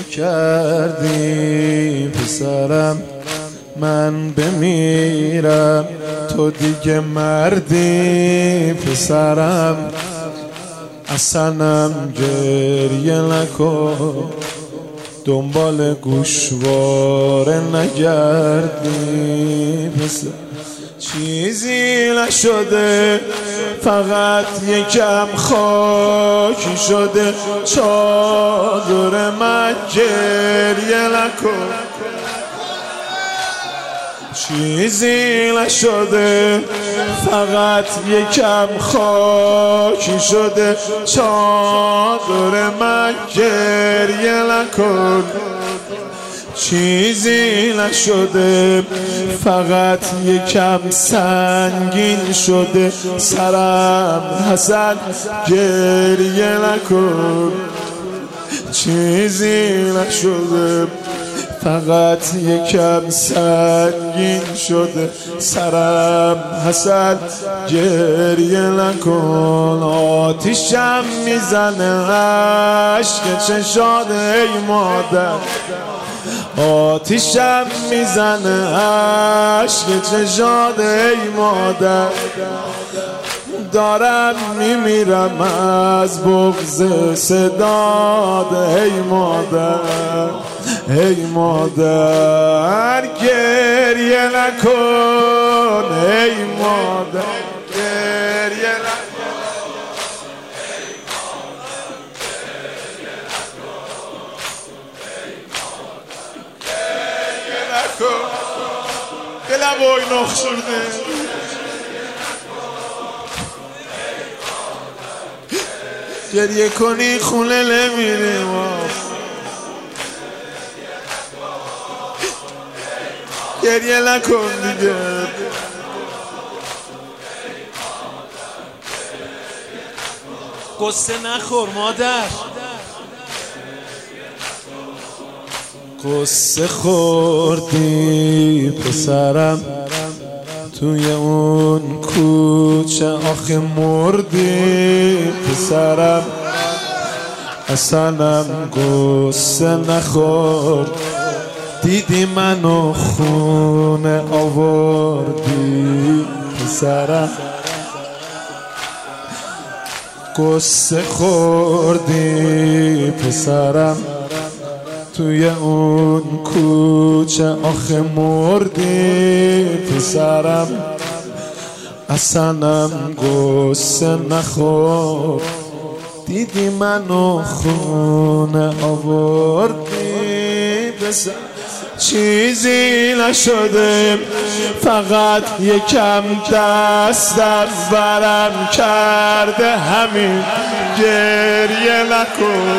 نکردی پسرم، من بمیرم تو دیگه مردی پسرم. اصلاً گریه نکن، دنبال گوشواره نگردی پسر. چیزی نشده فقط یکم خاکی شده چادر من، گریه نکن. چیزی نشده فقط یکم خاکی شده چادر من، گریه نکن. چیزی نشده فقط یکم سنگین شده سرم، حسن گریه نکن. چیزی نشده فقط یکم سنگین شده سرم، حسن گریه نکن. آتیشم میزنه عشق چشات ای مادر، آتیشم میزنه عشق چشات ای مادر. دارم میمیرم از بغض صدات ای مادر، ای مادر گریه نکن ای مادر، گریه نکن. دلم وای نخ شده، گریه کنی خونه نمیره ما، گریه نکن دیگه. قصه نخور مادر، قصه خوردی پسرم توی اون کوچه آخه مردی پسرم. اصلاً قصه نخور، دیدی منو خونه آوردی پسرم. قصه خوردی پسرم توی اون کوچه آخه مردی پسرم. اصلاً قصه نخور، دیدی منو خونه آوردی پسرم. چیزی نشده فقط یکم دستم برم کرده همین، گریه نکن.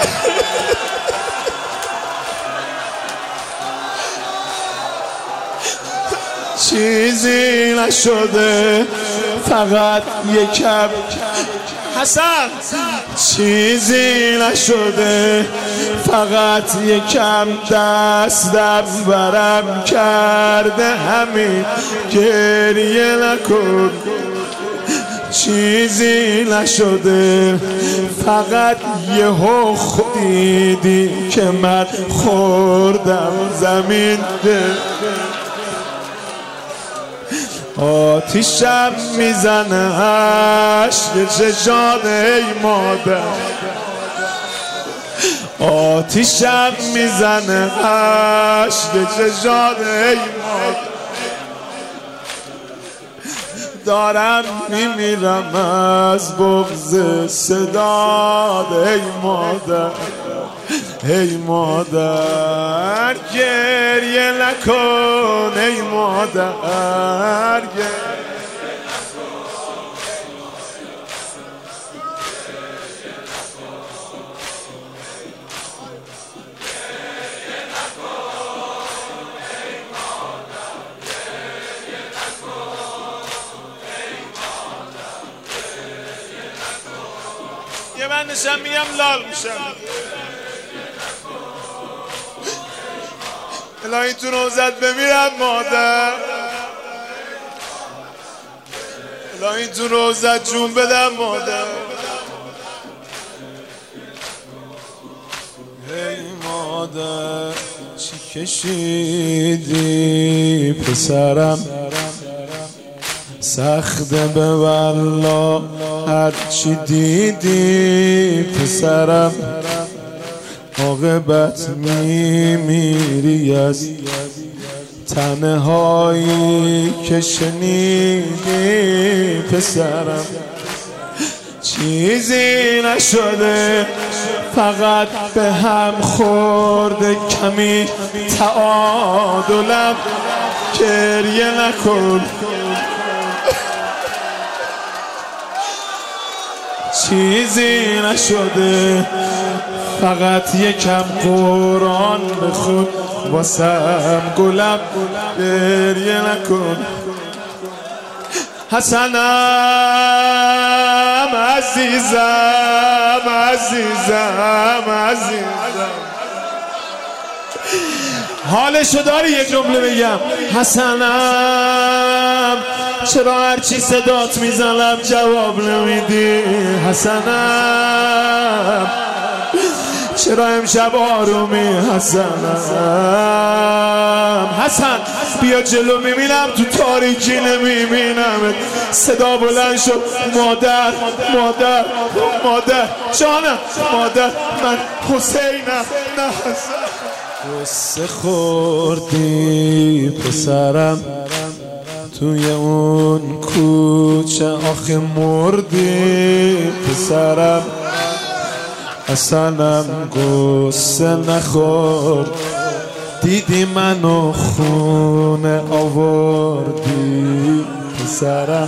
چیزی نشده فقط یکم، حسن چیزی نشده فقط یکم دستم برم کرده همین، گریه نکن. چیزی نشده فقط یهو دیدی که من خوردم زمین. آتیشم میزنه عشق چشات ای مادر، آتیشم میزنه عشق چشات ای مادر. دارم میمیرم از بغض صدات ای مادر، ای مادر گریه نکن ای مادر، یه من نشم میگم لال میشم. الهی تو روزت بمیرم مادر، الهی تو روزت جون بدم مادر. ای مادر مادر چی کشیدی پسرم سخته به والله هر چی دیدی پسرم عاقبت میمیری از تنهایی که شنیدی پسرم چیزی نشده فقط به هم خورده کمی تعادلم گریه نکن چیزی نشده فقط یکم قرآن بخون واسم گلم گریه نکن حسنم عزیزم حالشو داری یه جمله بگم حسنم چرا هرچی صدات میزنم جواب نمیدی حسنم چرا امشب آرومی حسن بیا جلو میبینم تو تاریکی نمیبینم صدا بلند شد مادر جانم مادر من حسینم نه حسن قصه خوردی پسرم توی اون کوچه آخه مردی پسرم اصلاً قصه نخور دیدی منو خونه آوردی پسرم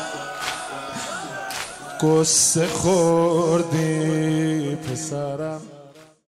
قصه خوردی پسرم